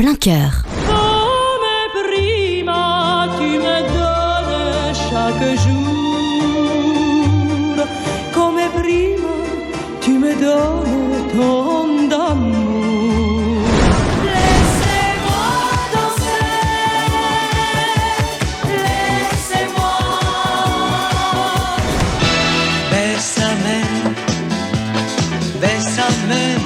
plein cœur. Come prima tu me donnes chaque jour, come prima tu me donnes ton amour. Laissez-moi danser, laissez-moi. Bésame, bésame